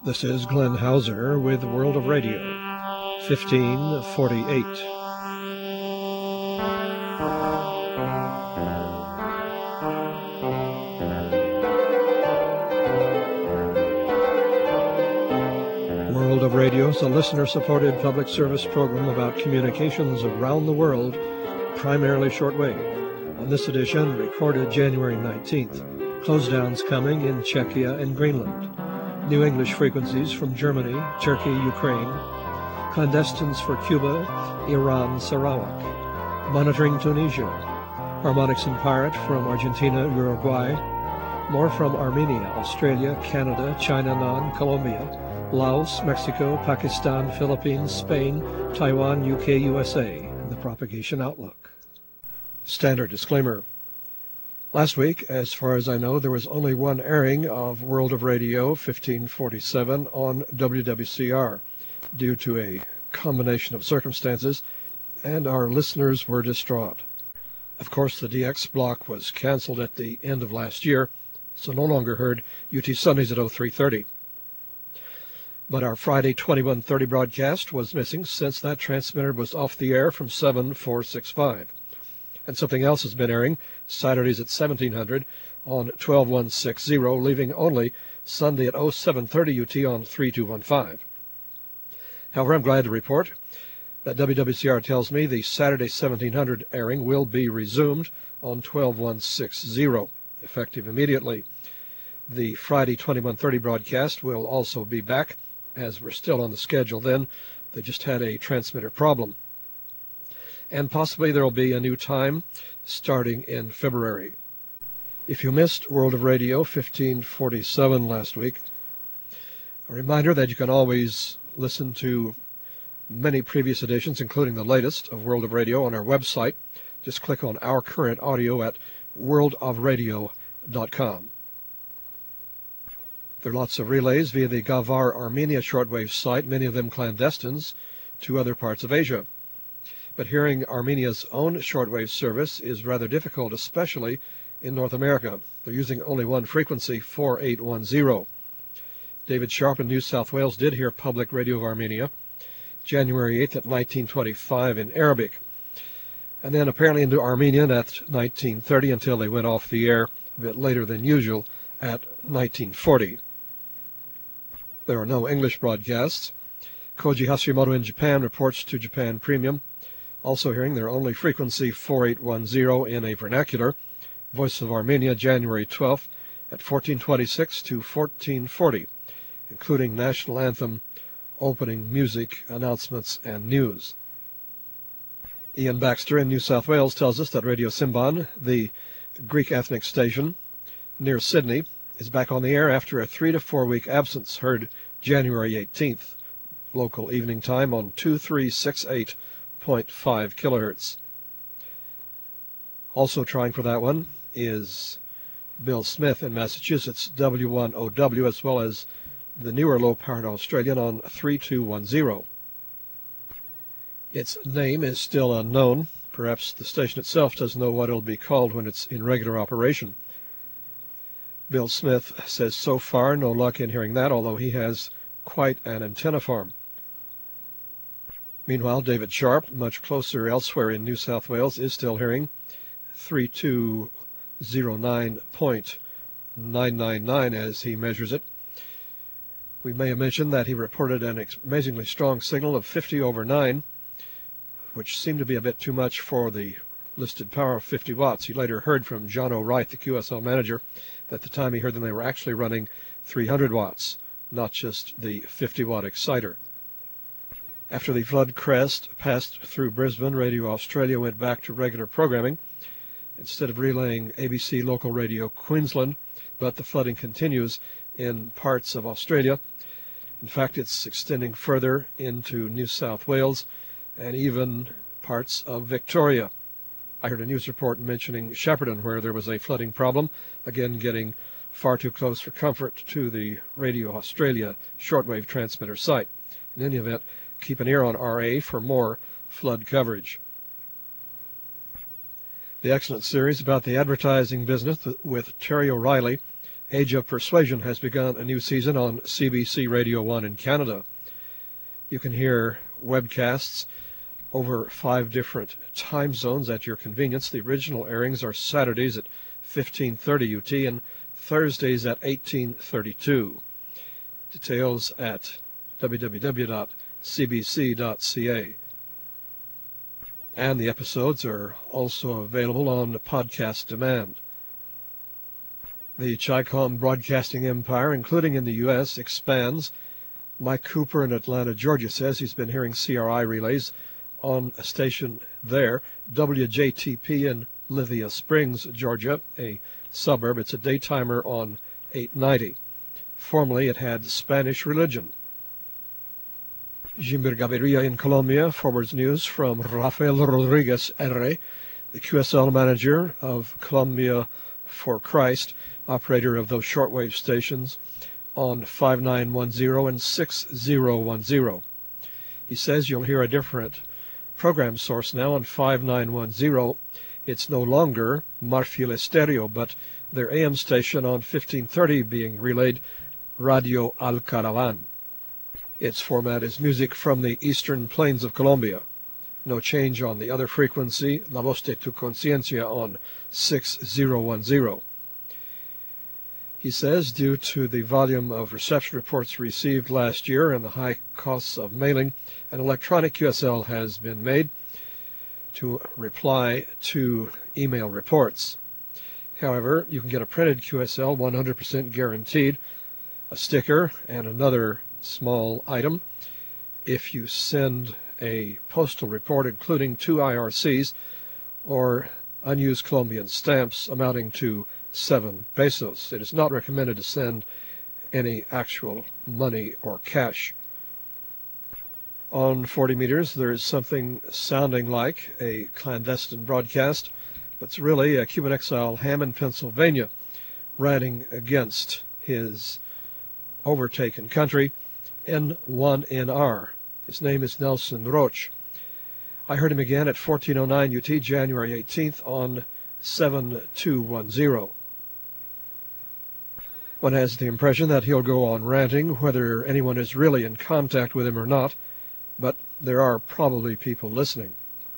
This is Glenn Hauser with World of Radio, 1548. World of Radio is a listener-supported public service program about communications around the world, primarily shortwave. On this edition, recorded January 19th, close-downs coming in Czechia and Greenland. New English frequencies from Germany, Turkey, Ukraine. Clandestines for Cuba, Iran, Sarawak. Monitoring Tunisia. Harmonics and Pirate from Argentina, Uruguay. More from Armenia, Australia, Canada, China, Colombia, Laos, Mexico, Pakistan, Philippines, Spain, Taiwan, UK, USA, and the Propagation Outlook. Standard disclaimer. Last week, as far as I know, there was only one airing of World of Radio 1547 on WWCR due to a combination of circumstances, and our listeners were distraught. Of course, the DX block was canceled at the end of last year, so no longer heard UT Sundays at 0330. But our Friday 2130 broadcast was missing since that transmitter was off the air from 7465. And something else has been airing Saturdays at 1700 on 12160, leaving only Sunday at 0730 UT on 3215. However, I'm glad to report that WWCR tells me the Saturday 1700 airing will be resumed on 12160, effective immediately. The Friday 2130 broadcast will also be back, as we're still on the schedule then. They just had a transmitter problem. And possibly there will be a new time starting in February. If you missed World of Radio 1547 last week, a reminder that you can always listen to many previous editions, including the latest of World of Radio, on our website. Just click on Our Current Audio at worldofradio.com. There are lots of relays via the Gavar Armenia shortwave site, many of them clandestines, to other parts of Asia. But hearing Armenia's own shortwave service is rather difficult, especially in North America. They're using only one frequency, 4810. David Sharp in New South Wales did hear Public Radio of Armenia January 8th at 1925 in Arabic, and then apparently into Armenian at 1930 until they went off the air a bit later than usual at 1940. There are no English broadcasts. Koji Hashimoto in Japan reports to Japan Premium, also hearing their only frequency 4810 in a vernacular. Voice of Armenia, January 12th at 1426 to 1440, including national anthem, opening music, announcements, and news. Ian Baxter in New South Wales tells us that Radio Simban, the Greek ethnic station near Sydney, is back on the air after a 3 to 4 week absence, heard January 18th, local evening time on 2368.5 kilohertz. Also trying for that one is Bill Smith in Massachusetts, W1OW, as well as the newer low-powered Australian on 3210. Its name is still unknown. Perhaps the station itself doesn't know what it'll be called when it's in regular operation. Bill Smith says so far no luck in hearing that, although he has quite an antenna farm. Meanwhile, David Sharp, much closer elsewhere in New South Wales, is still hearing 3209.999 as he measures it. We may have mentioned that he reported an amazingly strong signal of 50 over 9, which seemed to be a bit too much for the listed power of 50 watts. He later heard from John O'Wright, the QSL manager, that at the time he heard them they were actually running 300 watts, not just the 50-watt exciter. After the flood crest passed through Brisbane, Radio Australia went back to regular programming instead of relaying ABC Local Radio Queensland, but the flooding continues in parts of Australia. In fact, it's extending further into New South Wales and even parts of Victoria. I heard a news report mentioning Shepparton, where there was a flooding problem, again getting far too close for comfort to the Radio Australia shortwave transmitter site. In any event, keep an ear on RA for more flood coverage. The excellent series about the advertising business with Terry O'Reilly Age of Persuasion has begun a new season on CBC Radio 1 in Canada. You can hear webcasts over 5 different time zones at your convenience. The original airings are Saturdays at 15:30 UT and Thursdays at 18:32. Details at www.cbc.ca. And the episodes are also available on podcast demand. The Chi-Com broadcasting empire, including in the U.S., expands. Mike Cooper in Atlanta, Georgia, says he's been hearing CRI relays on a station there. WJTP in Lithia Springs, Georgia, a suburb. It's a daytimer on 890. Formerly, it had Spanish religion. Jimber Gaviria in Colombia forwards news from Rafael Rodriguez R., the QSL manager of Colombia for Christ, operator of those shortwave stations on 5910 and 6010. He says you'll hear a different program source now on 5910. It's no longer Marfil Estéreo, but their AM station on 1530 being relayed Radio Al Caravan. Its format is music from the eastern plains of Colombia. No change on the other frequency, La Voz de tu Conciencia on 6010. He says, due to the volume of reception reports received last year and the high costs of mailing, an electronic QSL has been made to reply to email reports. However, you can get a printed QSL 100% guaranteed, a sticker, and another small item if you send a postal report including 2 IRCs or unused Colombian stamps amounting to 7 pesos. It is not recommended to send any actual money or cash. On 40 meters, there is something sounding like a clandestine broadcast, but it's really a Cuban exile Hammond, Pennsylvania, ranting against his overtaken country, N1NR. His name is Nelson Roach. I heard him again at 1409 UT, January 18th on 7210. One has the impression that he'll go on ranting, whether anyone is really in contact with him or not, but there are probably people listening.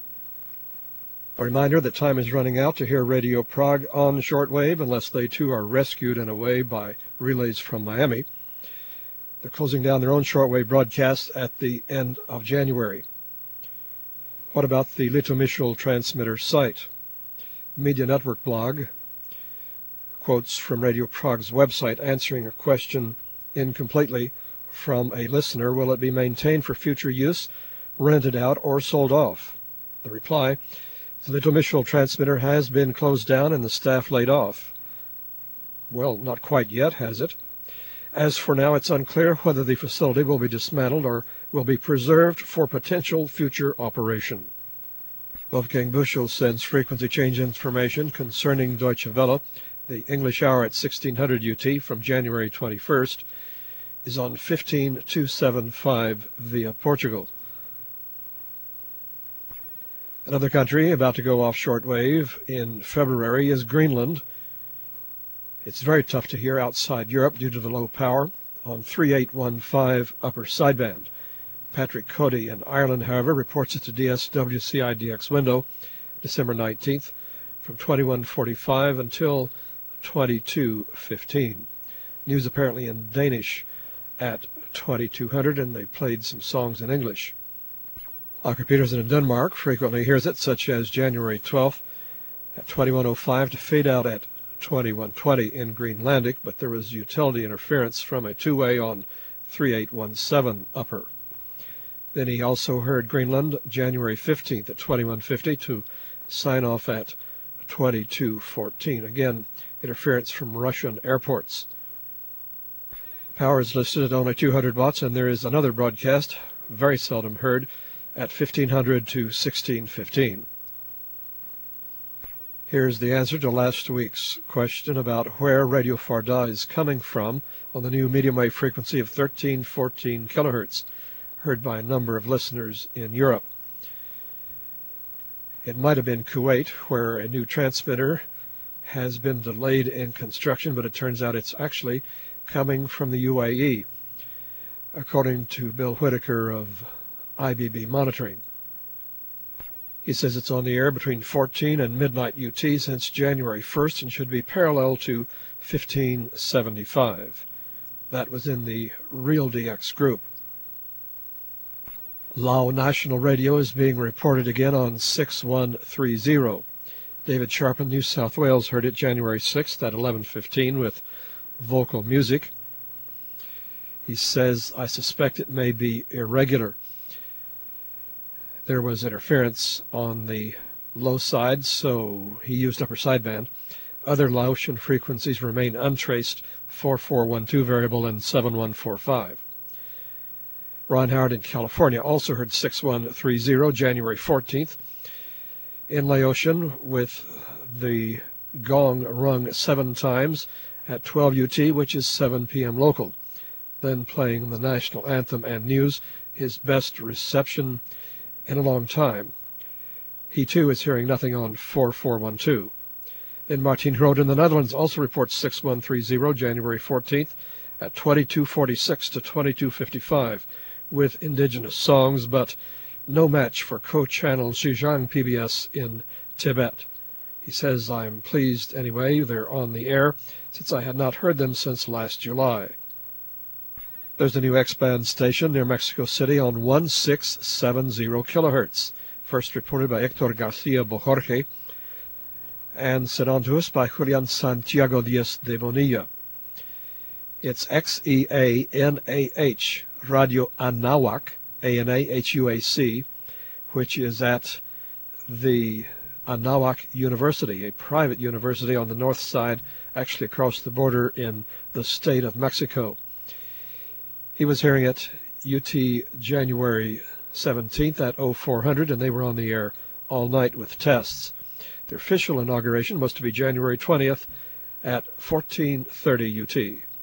A reminder that time is running out to hear Radio Prague on shortwave, unless they too are rescued in a way by relays from Miami. They're closing down their own shortwave broadcasts at the end of January. What about the Litomyshl transmitter site? Media Network blog quotes from Radio Prague's website answering a question incompletely from a listener. Will it be maintained for future use, rented out, or sold off? The reply, the Litomyshl transmitter has been closed down and the staff laid off. Well, not quite yet, has it? As for now, it's unclear whether the facility will be dismantled or will be preserved for potential future operation. Wolfgang Buschel sends frequency change information concerning Deutsche Welle. The English hour at 1600 UT from January 21st is on 15275 via Portugal. Another country about to go off shortwave in February is Greenland. It's very tough to hear outside Europe due to the low power on 3815 upper sideband. Patrick Cody in Ireland, however, reports it to DSWCI-DX window December 19th from 2145 until 2215. News apparently in Danish at 2200, and they played some songs in English. Aker Petersen in Denmark frequently hears it, such as January 12th at 2105 to fade out at 2120 in Greenlandic, but there was utility interference from a two-way on 3817 upper. Then he also heard Greenland January 15th at 2150 to sign off at 2214. Again, interference from Russian airports. Power is listed at only 200 watts, and there is another broadcast, very seldom heard, at 1500 to 1615. Here's the answer to last week's question about where Radio Farda is coming from on the new medium wave frequency of 1314 kilohertz, heard by a number of listeners in Europe. It might have been Kuwait, where a new transmitter has been delayed in construction, but it turns out it's actually coming from the UAE, according to Bill Whitaker of IBB Monitoring. He says it's on the air between 14 and midnight UT since January 1st and should be parallel to 1575. That was in the Real DX group. Lao National Radio is being reported again on 6130. David Sharpen, New South Wales, heard it January 6th at 11:15 with vocal music. He says, I suspect it may be irregular. There was interference on the low side, so he used upper sideband. Other Laotian frequencies remain untraced, 4412 variable and 7145. Ron Howard in California also heard 6130 January 14th in Laotian with the gong rung 7 times at 12 UT, which is 7 p.m. local. Then playing the national anthem and news, his best reception in a long time. He too is hearing nothing on 4412. Then Martin Groot in the Netherlands also reports 6130 January 14th at 2246 to 2255 with indigenous songs, but no match for co-channel Xizang PBS in Tibet. He says, I'm pleased anyway, they're on the air, since I had not heard them since last July. There's a new X-band station near Mexico City on 1670 kilohertz, first reported by Hector Garcia Bojorge, and sent on to us by Julian Santiago Diaz de Bonilla. It's XEANAH, Radio Anahuac, ANAHUAC, which is at the Anahuac University, a private university on the north side, actually across the border in the state of Mexico. He was hearing it UT January 17th at 0400, and they were on the air all night with tests. Their official inauguration was to be January 20th at 1430 UT.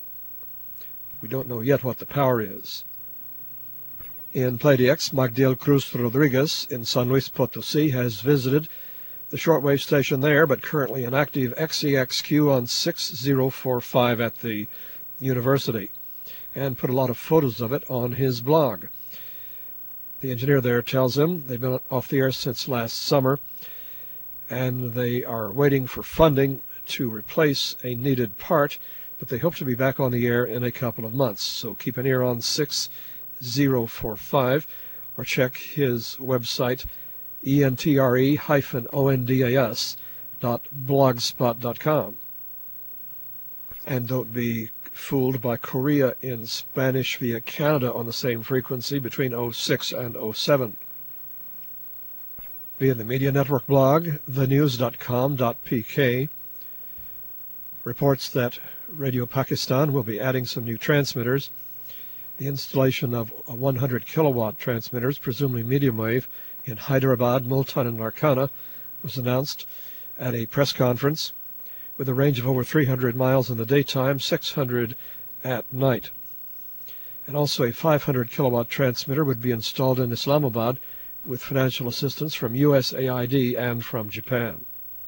We don't know yet what the power is. In PlayDX, Magdiel Cruz Rodriguez in San Luis Potosí has visited the shortwave station there, but currently an active XEXQ on 6045 at the university, and put a lot of photos of it on his blog. The engineer there tells him they've been off the air since last summer, and they are waiting for funding to replace a needed part, but they hope to be back on the air in a couple of months. So keep an ear on 6045 or check his website, entre-ondas.blogspot.com. And don't be fooled by Korea in Spanish via Canada on the same frequency between 06 and 07. Via the Media Network blog, thenews.com.pk, reports that Radio Pakistan will be adding some new transmitters. The installation of 100 kilowatt transmitters, presumably medium wave, in Hyderabad, Multan, and Larkana was announced at a press conference, with a range of over 300 miles in the daytime, 600 at night. And also a 500 kilowatt transmitter would be installed in Islamabad with financial assistance from USAID and from Japan.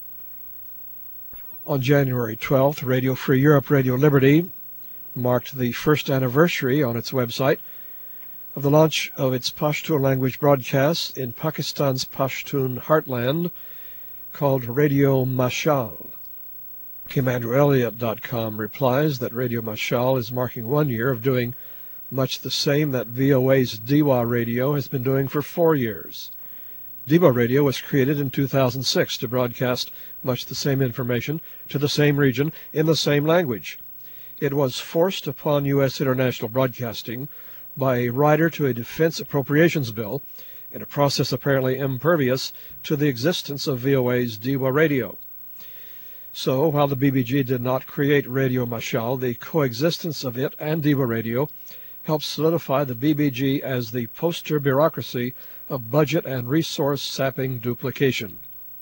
On January 12th, Radio Free Europe, Radio Liberty marked the first anniversary on its website of the launch of its Pashtun language broadcasts in Pakistan's Pashtun heartland called Radio Mashal. KimAndrewElliott.com replies that Radio Mashal is marking 1 year of doing much the same that VOA's Diwa Radio has been doing for 4 years. Diwa Radio was created in 2006 to broadcast much the same information to the same region in the same language. It was forced upon U.S. international broadcasting by a rider to a defense appropriations bill, in a process apparently impervious to the existence of VOA's Diwa Radio. So, while the BBG did not create Radio Mashal, the coexistence of it and Diwa Radio helped solidify the BBG as the poster bureaucracy of budget and resource sapping duplication.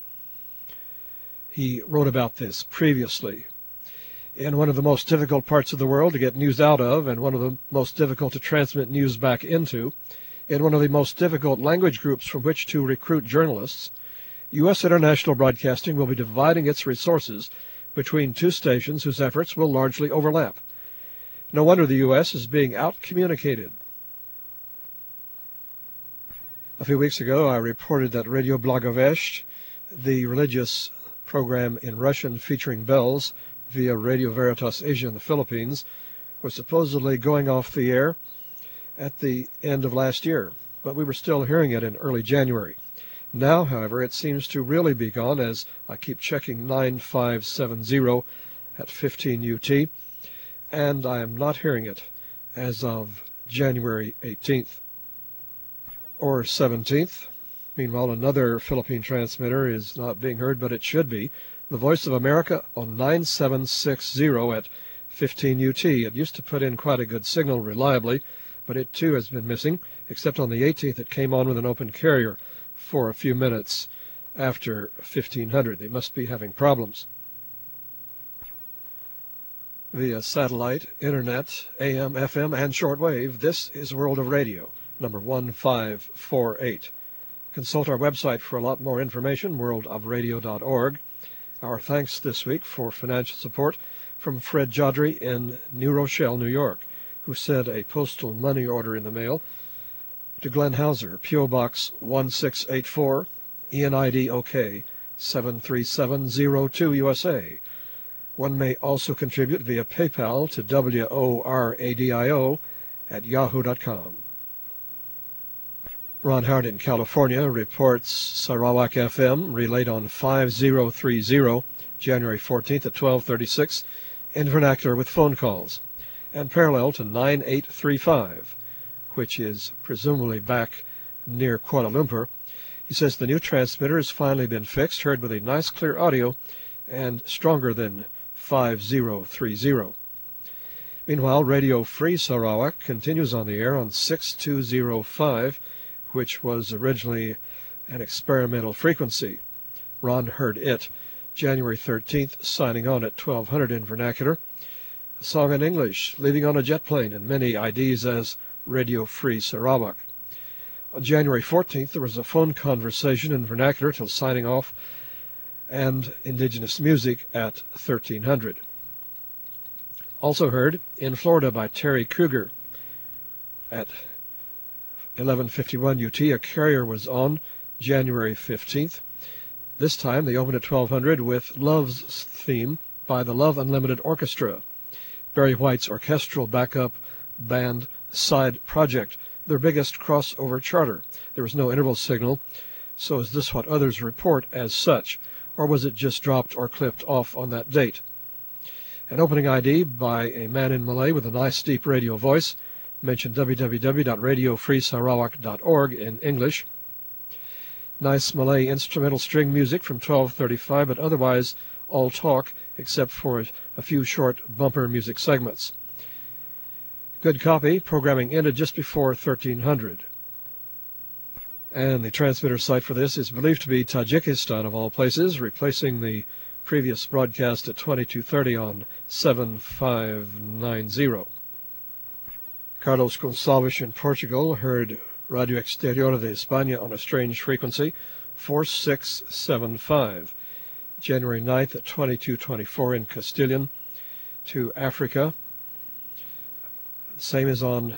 He wrote about this previously. In one of the most difficult parts of the world to get news out of, and one of the most difficult to transmit news back into, in one of the most difficult language groups from which to recruit journalists, U.S. international broadcasting will be dividing its resources between two stations whose efforts will largely overlap. No wonder the U.S. is being out-communicated. A few weeks ago, I reported that Radio Blagoveshch, the religious program in Russian featuring bells via Radio Veritas Asia in the Philippines, was supposedly going off the air at the end of last year, but we were still hearing it in early January. Now, however, it seems to really be gone, as I keep checking 9570 at 15 UT, and I am not hearing it as of January 18th or 17th. Meanwhile, another Philippine transmitter is not being heard, but it should be. The Voice of America on 9760 at 15 UT. It used to put in quite a good signal reliably, but it too has been missing, except on the 18th it came on with an open carrier for a few minutes after 1500. They must be having problems. Via satellite, internet, AM, FM, and shortwave, this is World of Radio, number 1548. Consult our website for a lot more information, worldofradio.org. Our thanks this week for financial support from Fred Jodry in New Rochelle, New York, who sent a postal money order in the mail to Glenn Hauser, P.O. Box 1684, ENID OK 73702 USA. One may also contribute via PayPal to WORADIO at yahoo.com. Ron Howard in California reports Sarawak FM relayed on 5030, January 14th at 12:36, in vernacular with phone calls, and parallel to 9835, which is presumably back near Kuala Lumpur. He says the new transmitter has finally been fixed, heard with a nice clear audio, and stronger than 5030. Meanwhile, Radio Free Sarawak continues on the air on 6205, which was originally an experimental frequency. Ron heard it January 13th, signing on at 1200 in vernacular. A song in English, Leaving on a Jet Plane, and many IDs as Radio Free Sarawak. On January 14th, there was a phone conversation in vernacular till signing off, and indigenous music at 1300. Also heard in Florida by Terry Kruger at 11:51 UT. A carrier was on January 15th. This time they opened at 1200 with Love's Theme by the Love Unlimited Orchestra, Barry White's orchestral backup band side project, their biggest crossover charter. There was no interval signal, so is this what others report as such, or was it just dropped or clipped off on that date? An opening ID by a man in Malay with a nice deep radio voice. Mention www.radiofreesarawak.org in English. Nice Malay instrumental string music from 12:35, but otherwise all talk except for a few short bumper music segments. Good copy. Programming ended just before 1300. And the transmitter site for this is believed to be Tajikistan, of all places, replacing the previous broadcast at 2230 on 7590. Carlos Gonçalves in Portugal heard Radio Exterior de España on a strange frequency, 4675. January 9th at 2224 in Castilian to Africa. Same as on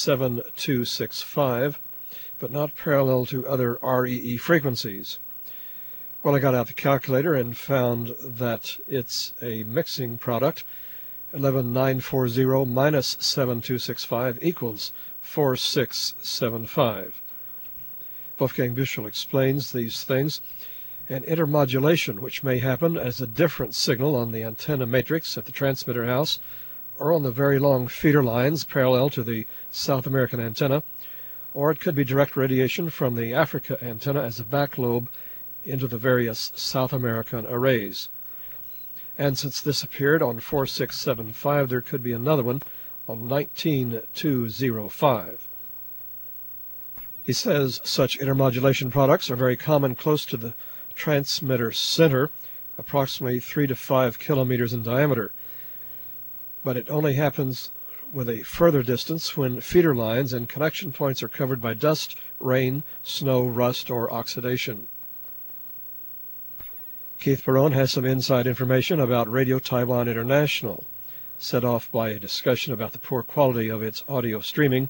7265, but not parallel to other REE frequencies. Well, I got out the calculator and found that it's a mixing product. 11940 minus 7265 equals 4675. Wolfgang Büchel explains these things. An intermodulation, which may happen as a different signal on the antenna matrix at the transmitter house or on the very long feeder lines parallel to the South American antenna, or it could be direct radiation from the Africa antenna as a back lobe into the various South American arrays. And since this appeared on 4675, there could be another one on 19205. He says such intermodulation products are very common close to the transmitter center, approximately 3 to 5 kilometers in diameter. But it only happens with a further distance when feeder lines and connection points are covered by dust, rain, snow, rust, or oxidation. Keith Barone has some inside information about Radio Taiwan International, set off by a discussion about the poor quality of its audio streaming,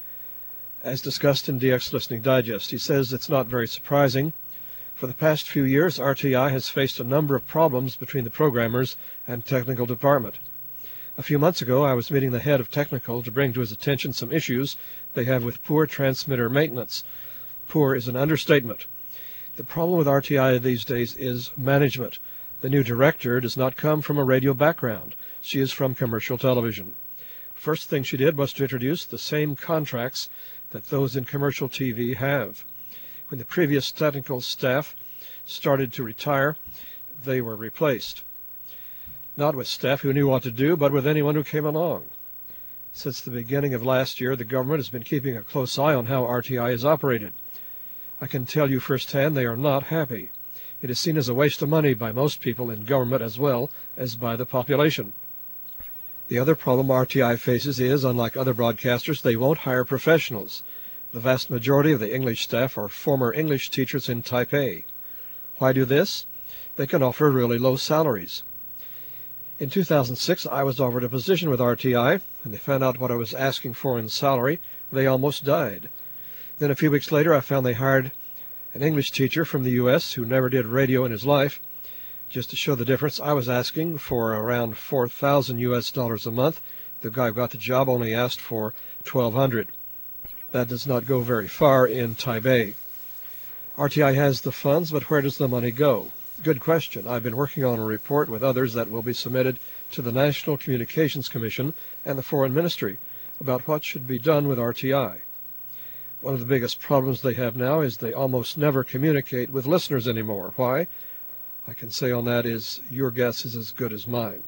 as discussed in DX Listening Digest. He says it's not very surprising. For the past few years, RTI has faced a number of problems between the programmers and technical department. A few months ago, I was meeting the head of technical to bring to his attention some issues they have with poor transmitter maintenance. Poor is an understatement. The problem with RTI these days is management. The new director does not come from a radio background. She is from commercial television. First thing she did was to introduce the same contracts that those in commercial TV have. When the previous technical staff started to retire, they were replaced. Not with staff who knew what to do, but with anyone who came along. Since the beginning of last year, the government has been keeping a close eye on how RTI is operated. I can tell you firsthand they are not happy. It is seen as a waste of money by most people in government as well as by the population. The other problem RTI faces is, unlike other broadcasters, they won't hire professionals. The vast majority of the English staff are former English teachers in Taipei. Why do this? They can offer really low salaries. In 2006, I was offered a position with RTI, and they found out what I was asking for in salary. They almost died. Then a few weeks later, I found they hired an English teacher from the U.S. who never did radio in his life. Just to show the difference, I was asking for around $4,000 a month. The guy who got the job only asked for $1,200. That does not go very far in Taipei. RTI has the funds, but where does the money go? Good question. I've been working on a report with others that will be submitted to the National Communications Commission and the Foreign Ministry about what should be done with RTI. One of the biggest problems they have now is they almost never communicate with listeners anymore. Why? I can say on that is your guess is as good as mine.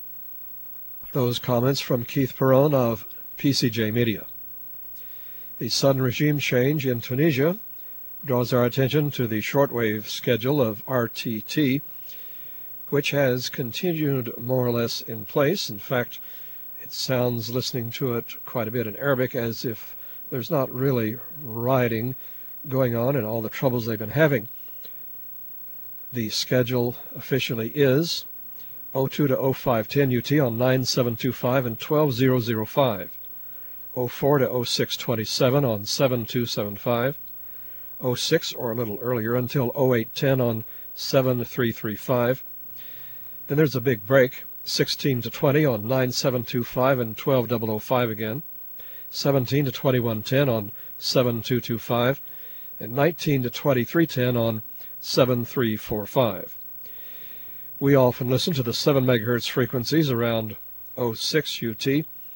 Those comments from Keith Barone of PCJ Media. The sudden regime change in Tunisia draws our attention to the shortwave schedule of RTT, which has continued more or less in place. In fact, it sounds, listening to it quite a bit in Arabic, as if there's not really rioting going on and all the troubles they've been having. The schedule officially is 02 to 0510 UT on 9725 and 12005, 04 to 0627 on 7275, 06 or a little earlier until 0810 on 7335. Then there's a big break, 16 to 20 on 9725 and 12005 again, 17 to 2110 on 7225, and 19 to 2310 on 7345. We often listen to the 7 megahertz frequencies around 06 UT.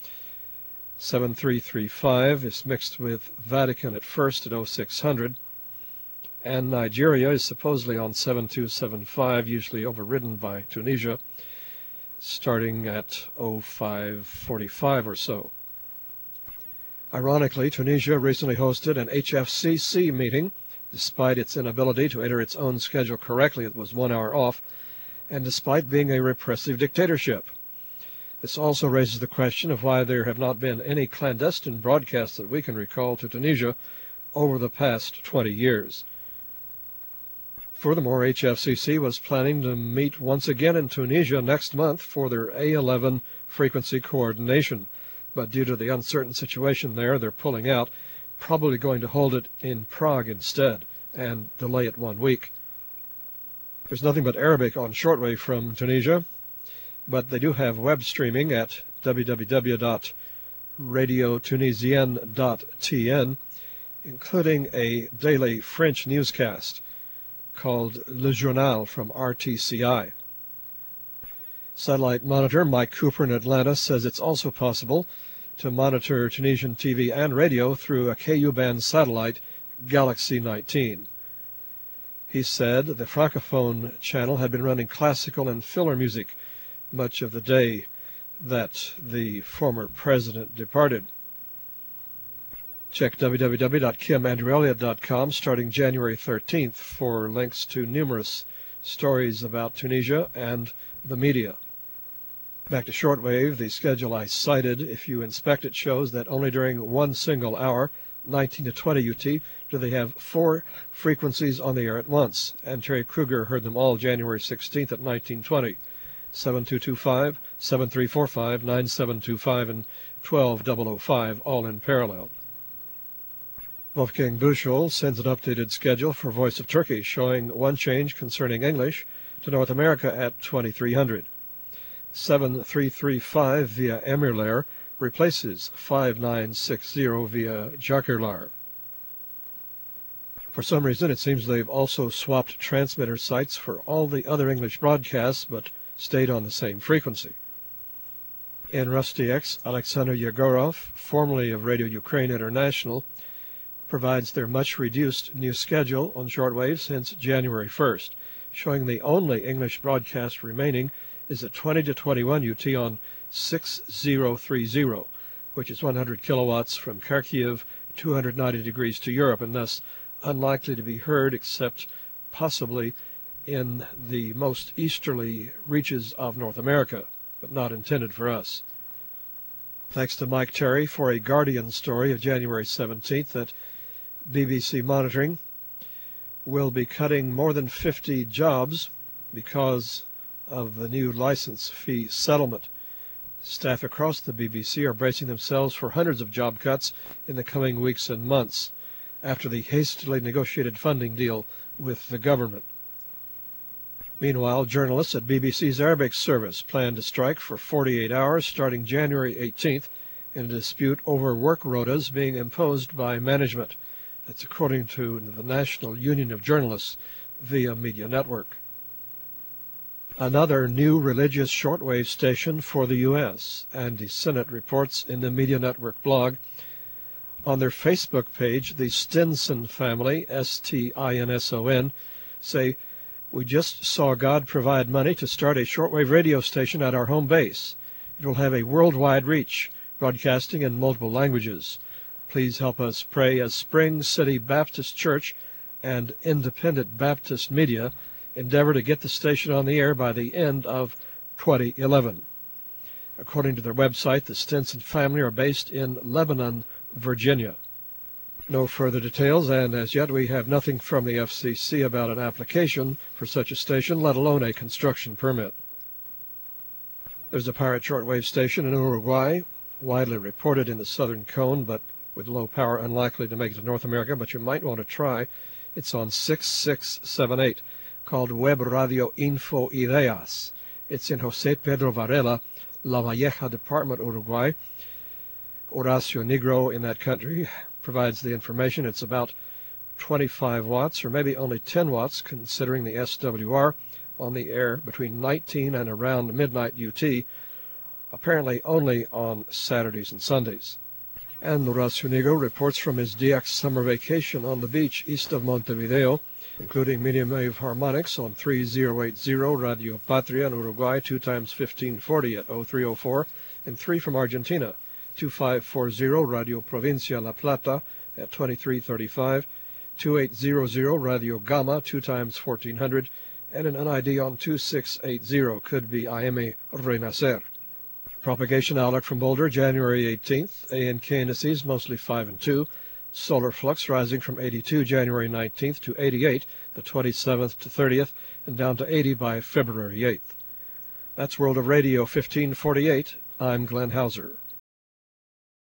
7335 is mixed with Vatican at first at 0600, and Nigeria is supposedly on 7275, usually overridden by Tunisia, starting at 0545 or so. Ironically, Tunisia recently hosted an HFCC meeting. Despite its inability to enter its own schedule correctly, it was 1 hour off, and despite being a repressive dictatorship. This also raises the question of why there have not been any clandestine broadcasts that we can recall to Tunisia over the past 20 years. Furthermore, HFCC was planning to meet once again in Tunisia next month for their A11 frequency coordination, but due to the uncertain situation there, they're pulling out, probably going to hold it in Prague instead and delay it 1 week. There's nothing but Arabic on shortwave from Tunisia, but they do have web streaming at www.radiotunisienne.tn, including a daily French newscast called Le Journal from RTCI. Satellite monitor Mike Cooper in Atlanta says it's also possible to monitor Tunisian TV and radio through a KU-band satellite, Galaxy 19. He said the Francophone channel had been running classical and filler music much of the day that the former president departed. Check www.kimandrewelliott.com starting January 13th for links to numerous stories about Tunisia and the media. Back to shortwave, the schedule I cited, if you inspect it, shows that only during one single hour, 19 to 20 UT do they have 4 frequencies on the air at once, and Terry Kruger heard them all January 16th at 1920. 7225, 7345, 9725, and 12005, all in parallel. Wolfgang Buchel sends an updated schedule for Voice of Turkey, showing one change concerning English to North America at 2300. 7335 via Emirler replaces 5960 via Jakirlar. For some reason, it seems they've also swapped transmitter sites for all the other English broadcasts, but stayed on the same frequency. In Rusty X, Alexander Yegorov, formerly of Radio Ukraine International, provides their much-reduced new schedule on shortwave since January 1st, showing the only English broadcast remaining is at 20 to 21 UT on 6030, which is 100 kilowatts from Kharkiv, 290 degrees to Europe, and thus unlikely to be heard except possibly in the most easterly reaches of North America, but not intended for us. Thanks to Mike Terry for a Guardian story of January 17th that BBC Monitoring will be cutting more than 50 jobs because of the new license fee settlement. Staff across the BBC are bracing themselves for hundreds of job cuts in the coming weeks and months after the hastily negotiated funding deal with the government. Meanwhile, journalists at BBC's Arabic service plan to strike for 48 hours starting January 18th in a dispute over work quotas being imposed by management. That's according to the National Union of Journalists via Media Network. Another new religious shortwave station for the U.S., Andy Sinnott reports in the Media Network blog. On their Facebook page, the Stinson family, S-T-I-N-S-O-N, say, "We just saw God provide money to start a shortwave radio station at our home base. It will have a worldwide reach, broadcasting in multiple languages. Please help us pray as Spring City Baptist Church and Independent Baptist Media endeavor to get the station on the air by the end of 2011. According to their website, the Stinson family are based in Lebanon, Virginia. No further details, and as yet we have nothing from the FCC about an application for such a station, let alone a construction permit. There's a pirate shortwave station in Uruguay, widely reported in the southern cone, but with low power, unlikely to make it to North America, but you might want to try. It's on 6678, called Web Radio Info Ideas. It's in José Pedro Varela, La Valleja Department, Uruguay. Horacio Negro in that country provides the information. It's about 25 watts, or maybe only 10 watts, considering the SWR, on the air between 19 and around midnight UT, apparently only on Saturdays and Sundays. And Horacio Negro reports from his DX summer vacation on the beach east of Montevideo, including medium wave harmonics on 3080 Radio Patria in Uruguay, 2 times 1540 at 0304, and 3 from Argentina, 2540 Radio Provincia La Plata at 2335, 2800 Radio Gamma, 2 times 1400, and an NID on 2680 could be IMA Renacer. Propagation outlook from Boulder, January 18th, ANK indices mostly 5 and 2, solar flux rising from 82 January 19th to 88 the 27th to 30th, and down to 80 by February 8th. That's World of Radio 1548. I'm Glenn Hauser.